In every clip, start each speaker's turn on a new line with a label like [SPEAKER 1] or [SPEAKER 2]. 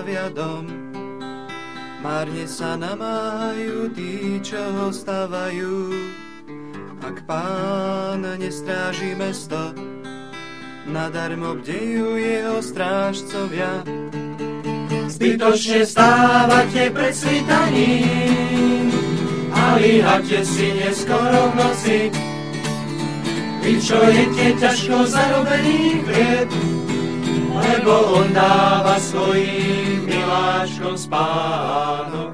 [SPEAKER 1] stavia dom. Márne sa namáhajú tí, čo ho stavajú. Ak Pán nestráži mesto, nadarmo bdejú jeho strážcovia.
[SPEAKER 2] Zbytočne stávate pred svitaním a líhate si neskoro v noci. Vy, čo jete ťažko zarobený chlieb, lebo on dáva svojim miláčkom spánok.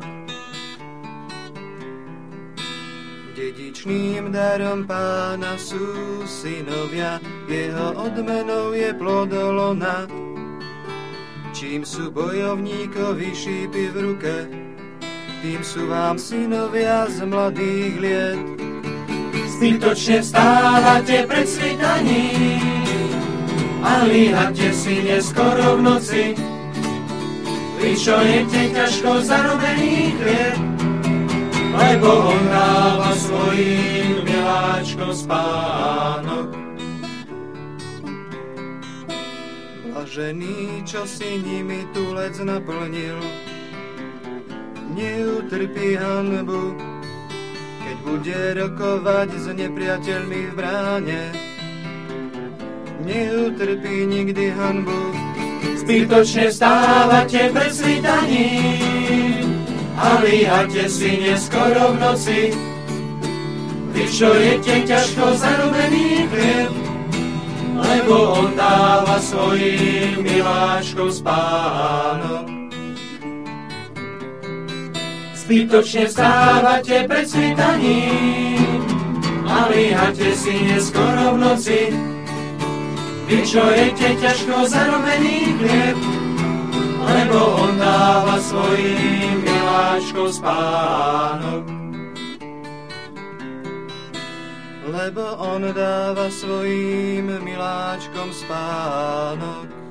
[SPEAKER 1] Dedičným darom Pána sú synovia, jeho odmenou je plod lona. Čím sú bojovníkovi šípy v ruke, tým sú vám synovia z mladých liet.
[SPEAKER 2] Zbytočne vstávate pred svitaním a líhate si neskoro v noci. Vy, čo jete ťažko zarobený chlieb, lebo on dáva svojim miláčkom spánok.
[SPEAKER 1] Blažený, čo si nimi tulec naplnil, neutrpí hanbu, keď bude rokovať s nepriateľmi v bráne. Neutrpí nikdy hanbu.
[SPEAKER 2] Zbytočne vstávate pred svitaním a líhate si neskoro v noci. Vy, čo jete ťažko zarobený chlieb, lebo on dáva svojim miláčkom spánok. Zbytočne vstávate pred svitaním a líhate si neskoro v noci. Vy, čo jete ťažko zarobený chlieb, lebo on dáva svojim miláčkom spánok.
[SPEAKER 1] Lebo on dáva svojim miláčkom spánok.